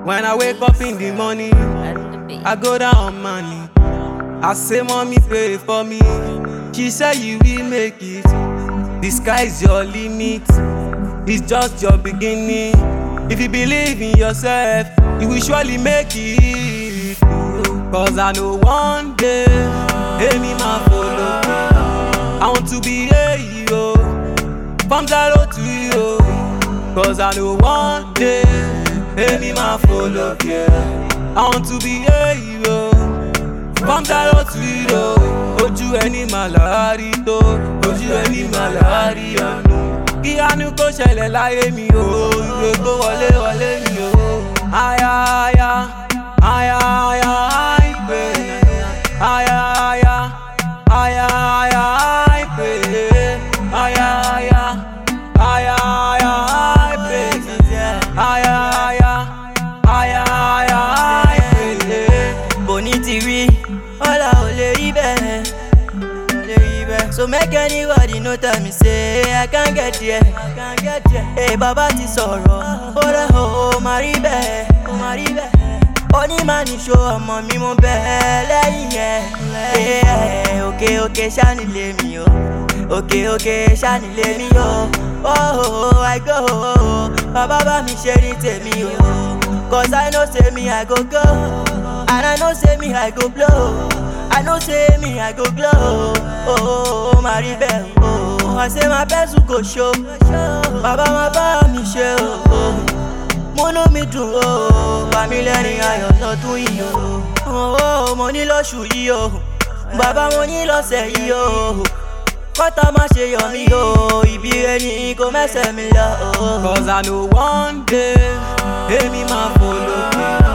When I wake up in the morning, I go down on my knee. I say, mommy, pray for me. She said, you will make it. The sky is your limit. It's just your beginning. If you believe in yourself, you will surely make it. Cause I know one day, me ma follow. I want to be a hero, from zero to hero. Cause I know one day, me ma follow. I want to be a hero, from zero to hero. Ojú ẹni màlárí tó, ojú ẹni màlárí àánú. Kí àánú kó ṣẹlẹ̀ láyé mi o, ìwé kó wọlé wọlé mi o. Aya aya, aya aya àìpé. Aya aya, aya aya àìpé. Aya aya, aya aya àìpé. Aya aya, aya aya àìpé. Boni ti rí, ọ̀la ò lè rí bẹ́ẹ̀. So make anybody no tell me say I can't get there. Hey, baba ti sọ̀rọ̀, ó rẹ̀ ó máa rí bẹ́ẹ̀. Oni máa ní ṣó ọmọ mi mo bẹ́ẹ̀ lẹ́yìn yẹn. Òkè ṣáni lé mi o, òkè ṣáni lé mi o. Oh, I go, baba bá mi ṣe ní tèmi o. Cause I know say me I go go, and I know say me I go blow. I know say me I go glow. Oh, Maribe. Oh, I say my best will go show. Baba ma bá mi ṣe o. Mo know me do o. Family ayọ̀ lọ́dún yìí o. Oh, mo ní lóṣù yìí o. Baba mo ní lọ́sẹ̀ yìí o. Kọ́tà má ṣe yọ̀ mí o. Ibi ẹni kò mẹ́sẹ̀ mi lọ o. Cause I know one day, èmi máa follow.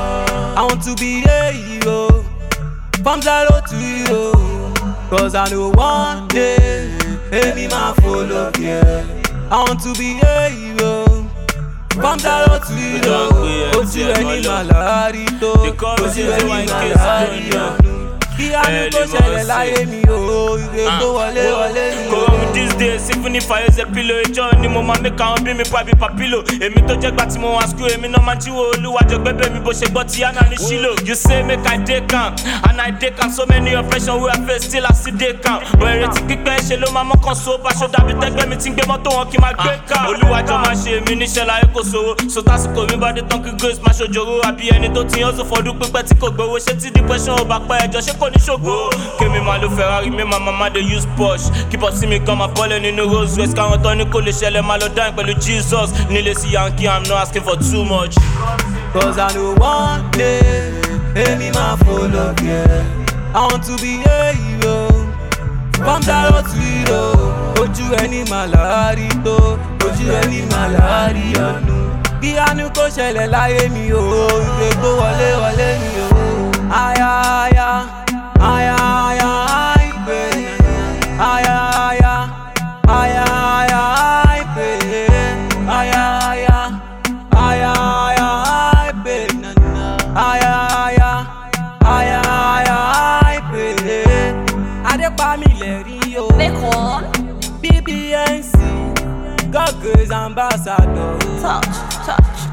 I want to be a hero, from zero to hero. Cause I know one day, èmi máa follow. I want to be a hero, from zero to hero. Ojú ẹni màlárí tó, ojú ẹni màlárí àánú. Kí àánú kó ṣẹlẹ̀ láyé mi o, ìwé kó wọlé wọlé mi o. These days, even if I use a pillow, ìjọ ni mo máa make àwọn bí mi pa bí papilo. Èmi tó jẹ́ gbà tí mo wá school, èmi náà máa jíwò olúwàjọ gbẹ́bẹ́ mi bó ṣe gbọ́ ti Anna ní Shilo. You say make I dey calm, and I dey calm. So many oppression wey I face, still I still dey calm. But ìrètí pípẹ́ ṣe ló máa mọ́kàn so bá ṣó dàbí tẹ́gbẹ́ mi tí ń gbé mọ́tò wọn kí n máa gbé ká. Olúwàjọ máa ṣe èmi níṣẹ́ láyé kò sówó. So tásìkò mi bá dé tán kí grace máa ṣojoro. Àbí ẹni tó ti yàn sọ fọdún pípẹ́ tí kò gbowó. Ṣé tí depression ò bá pẹ́ ẹjọ́ ṣé kò ní ṣògo? Kémi máa lo Ferrari, mi máa máa dey use Porsche. Keep up sí mi kan máa bọ́lẹ̀ nínú Rolls Royce. Káwọn tán ní kò lè ṣẹlẹ̀ máa lọ dáhìn pẹ̀lú Jesus. Nílé sí Yankee, I'm not asking for too much. Cause I know one day, èmi máa follow. I want to be a hero, from zero to hero. Ojú ẹni màlárí tó, ojú ẹni màlárí àánú. Kí àánú kó ṣẹlẹ̀ láyé mi o, ìwé kó wọlé wọlé mi o. Aya aya, aya aya àìpé. Aya aya, aya aya àìpé. Aya aya, aya aya àìpé. Aya aya, aya aya àìpé. Adépamílẹ̀rí o. BBNC, God Grace Ambassador. Touch.